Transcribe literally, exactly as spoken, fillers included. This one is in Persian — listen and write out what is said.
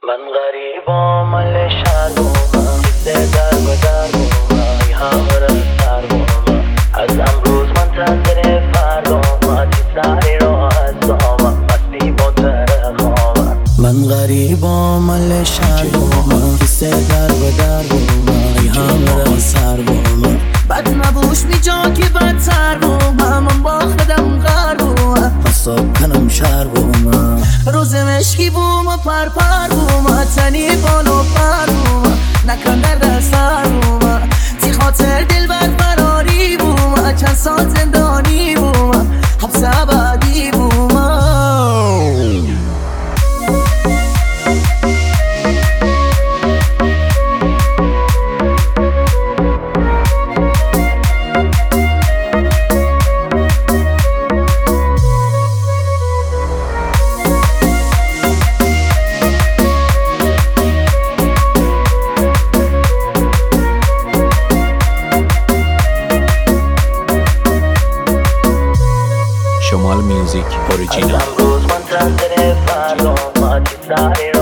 من غریبام مال شهرام کسی در و در بومم ای همه سر بومم از امروز منتظر فردام تی سری را از دامم مستی با ترخامم من غریبام مال شهرام کسی در و در بومم ای همه سر بومم بد نبوش می جا که بدتر بومم من باختم غر بومم حساب کنم شهر بومم روز مشکی بوم و پر پر بوم تنی بالو پر بوم نکن در در سر بوم تی خاطر دل بد براری بوم چند سال زندانی بوم حبس ابدی بوم شمال میوزیک اوریجینال. از امروز منتظر فردام تی سری